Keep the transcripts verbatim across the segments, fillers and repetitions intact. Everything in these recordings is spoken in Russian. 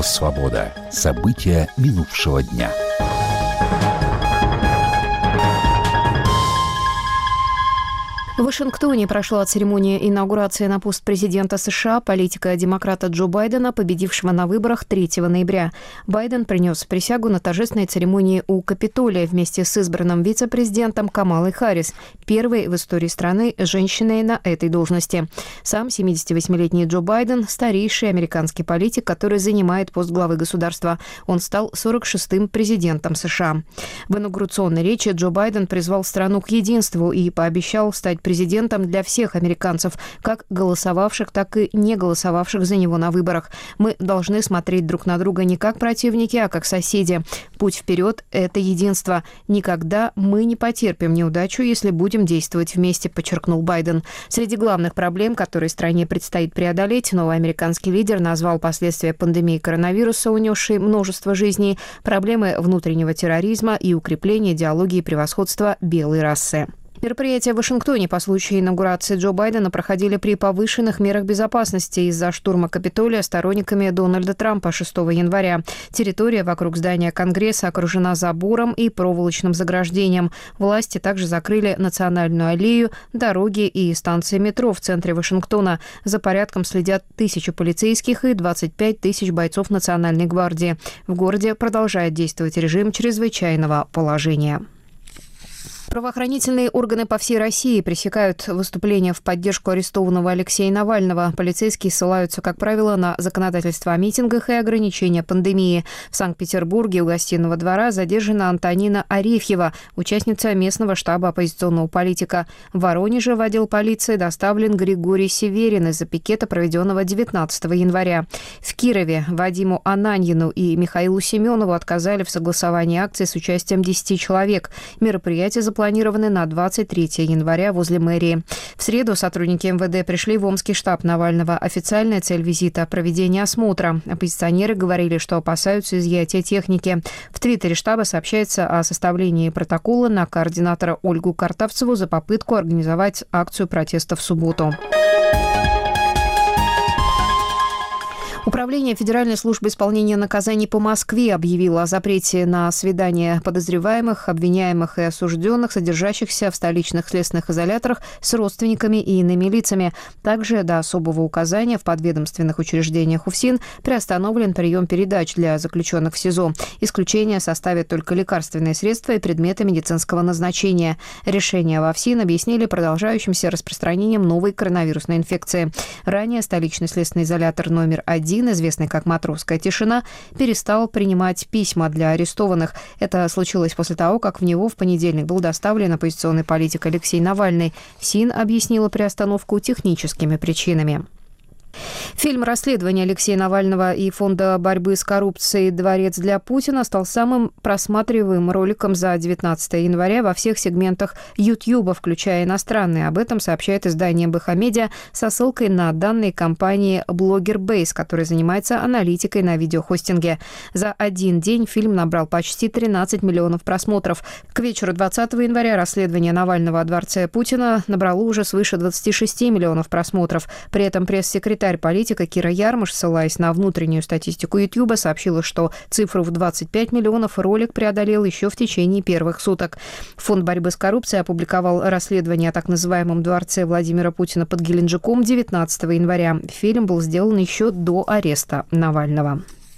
«Свобода». События минувшего дня. В Вашингтоне прошла церемония инаугурации на пост президента США политика-демократа Джо Байдена, победившего на выборах третьего ноября. Байден принес присягу на торжественной церемонии у Капитолия вместе с избранным вице-президентом Камалой Харрис, первой в истории страны женщиной на этой должности. Сам семидесятивосьмилетний Джо Байден – старейший американский политик, который занимает пост главы государства. Он стал сорок шестым президентом США. В инаугурационной речи Джо Байден призвал страну к единству и пообещал стать президентом для всех американцев, как голосовавших, так и не голосовавших за него на выборах. Мы должны смотреть друг на друга не как противники, а как соседи. Путь вперед – это единство. Никогда мы не потерпим неудачу, если будем действовать вместе, подчеркнул Байден. Среди главных проблем, которые стране предстоит преодолеть, новый американский лидер назвал последствия пандемии коронавируса, унесшей множество жизней, проблемы внутреннего терроризма и укрепление идеологии превосходства белой расы. Мероприятия в Вашингтоне по случаю инаугурации Джо Байдена проходили при повышенных мерах безопасности из-за штурма Капитолия сторонниками Дональда Трампа шестого января. Территория вокруг здания Конгресса окружена забором и проволочным заграждением. Власти также закрыли Национальную аллею, дороги и станции метро в центре Вашингтона. За порядком следят тысячи полицейских и двадцать пять тысяч бойцов Национальной гвардии. В городе продолжает действовать режим чрезвычайного положения. Правоохранительные органы по всей России пресекают выступления в поддержку арестованного Алексея Навального. Полицейские ссылаются, как правило, на законодательство о митингах и ограничения пандемии. В Санкт-Петербурге у Гостиного двора задержана Антонина Арефьева, участница местного штаба оппозиционного политика. В Воронеже в отдел полиции доставлен Григорий Северин из-за пикета, проведенного девятнадцатого января. В Кирове Вадиму Ананьину и Михаилу Семенову отказали в согласовании акции с участием десяти человек. Мероприятие запланировано запланированы на двадцать третьего января возле мэрии. В среду сотрудники эм вэ дэ пришли в Омский штаб Навального. Официальная цель визита – проведение осмотра. Оппозиционеры говорили, что опасаются изъятия техники. В твиттере штаба сообщается о составлении протокола на координатора Ольгу Картавцеву за попытку организовать акцию протеста в субботу. Управление Федеральной службы исполнения наказаний по Москве объявило о запрете на свидания подозреваемых, обвиняемых и осужденных, содержащихся в столичных следственных изоляторах с родственниками и иными лицами. Также до особого указания в подведомственных учреждениях УФСИН приостановлен прием передач для заключенных в СИЗО. Исключение составят только лекарственные средства и предметы медицинского назначения. Решение во ФСИН объяснили продолжающимся распространением новой коронавирусной инфекции. Ранее столичный следственный изолятор номер один, известный как «Матросская тишина», перестал принимать письма для арестованных. Это случилось после того, как в него в понедельник был доставлен оппозиционный политик Алексей Навальный. ФСИН объяснила приостановку техническими причинами. Фильм «Расследование Алексея Навального и Фонда борьбы с коррупцией «Дворец для Путина» стал самым просматриваемым роликом за девятнадцатого января во всех сегментах Ютьюба, включая иностранные. Об этом сообщает издание «БХ-Медиа» со ссылкой на данные компании Blogger-Base, которая занимается аналитикой на видеохостинге. За один день фильм набрал почти тринадцать миллионов просмотров. К вечеру двадцатого января расследование Навального о дворце Путина набрало уже свыше двадцати шести миллионов просмотров. При этом пресс-секретарь политика Кира Ярмыш, ссылаясь на внутреннюю статистику Ютьюба, сообщила, что цифру в двадцать пять миллионов ролик преодолел еще в течение первых суток. Фонд борьбы с коррупцией опубликовал расследование о так называемом дворце Владимира Путина под Геленджиком девятнадцатого января. Фильм был сделан еще до ареста Навального.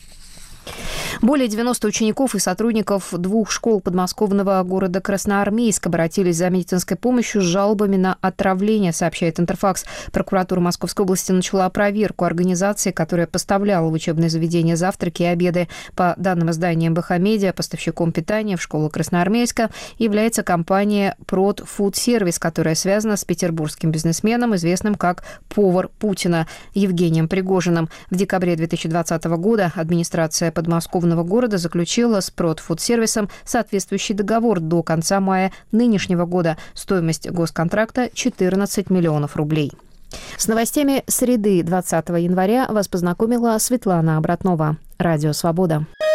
Более девяноста учеников и сотрудников двух школ подмосковного города Красноармейск обратились за медицинской помощью с жалобами на отравление, сообщает Интерфакс. Прокуратура Московской области начала проверку организации, которая поставляла в учебные заведения завтраки и обеды. По данным издания БХ-Медиа, поставщиком питания в школу Красноармейска является компания Prod Food Service, которая связана с петербургским бизнесменом, известным как «Повар Путина» Евгением Пригожиным. В декабре две тысячи двадцатого года администрация подмосковного города заключила с Prod Food Service соответствующий договор до конца мая нынешнего года. Стоимость госконтракта – четырнадцать миллионов рублей. С новостями среды двадцатого января вас познакомила Светлана Обратнова. Радио «Свобода».